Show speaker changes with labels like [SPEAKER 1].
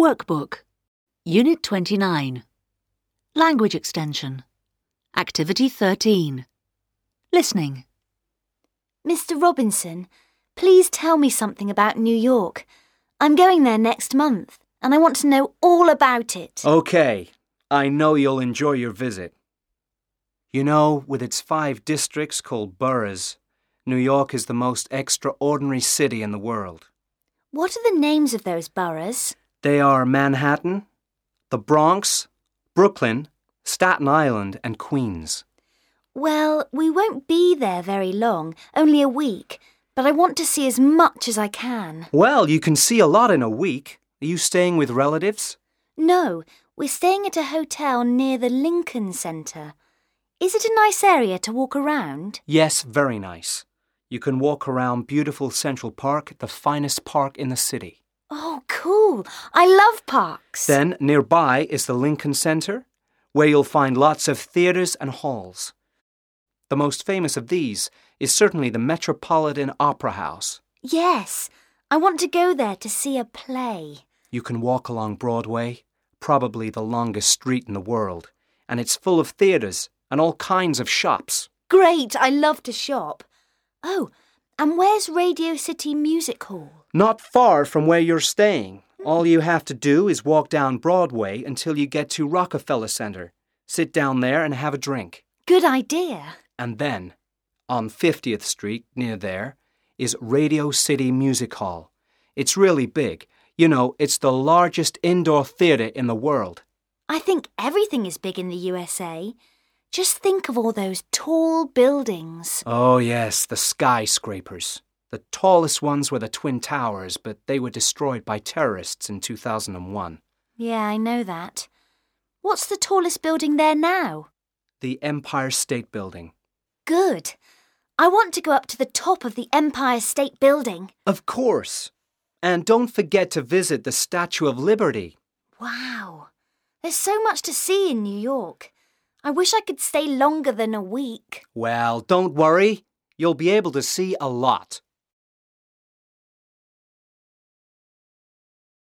[SPEAKER 1] Workbook, Unit 29. Language Extension. Activity 13. Listening.
[SPEAKER 2] Mr. Robinson, please tell me something about New York. I'm going there next month, and I want to know all about it.
[SPEAKER 3] Okay, I know you'll enjoy your visit. You know, with its 5 districts called boroughs, New York is the most extraordinary city in the world.
[SPEAKER 2] What are the names of those boroughs?
[SPEAKER 3] They are Manhattan, the Bronx, Brooklyn, Staten Island, and Queens.
[SPEAKER 2] Well, we won't be there very long, only a week, but I want to see as much as I can.
[SPEAKER 3] Well, you can see a lot in a week. Are you staying with relatives?
[SPEAKER 2] No, we're staying at a hotel near the Lincoln Center. Is it a nice area to walk around?
[SPEAKER 3] Yes, very nice. You can walk around beautiful Central Park, the finest park in the city.
[SPEAKER 2] Oh, cool. I love parks.
[SPEAKER 3] Then, nearby is the Lincoln Center, where you'll find lots of theatres and halls. The most famous of these is certainly the Metropolitan Opera House.
[SPEAKER 2] Yes, I want to go there to see a play.
[SPEAKER 3] You can walk along Broadway, probably the longest street in the world, and it's full of theatres and all kinds of shops.
[SPEAKER 2] Great, I love to shop. Oh, and where's Radio City Music Hall?
[SPEAKER 3] Not far from where you're staying. All you have to do is walk down Broadway until you get to Rockefeller Center. Sit down there and have a drink.
[SPEAKER 2] Good idea.
[SPEAKER 3] And then, on 50th Street, near there, is Radio City Music Hall. It's really big. You know, it's the largest indoor theatre in the world.
[SPEAKER 2] I think everything is big in the USA. Just think of all those tall buildings.
[SPEAKER 3] Oh, yes, the skyscrapers. The tallest ones were the Twin Towers, but they were destroyed by terrorists in 2001.
[SPEAKER 2] Yeah, I know that. What's the tallest building there now?
[SPEAKER 3] The Empire State Building.
[SPEAKER 2] Good. I want to go up to the top of the Empire State Building.
[SPEAKER 3] Of course. And don't forget to visit the Statue of Liberty.
[SPEAKER 2] Wow. There's so much to see in New York. I wish I could stay longer than a week.
[SPEAKER 3] Well, don't worry. You'll be able to see a lot.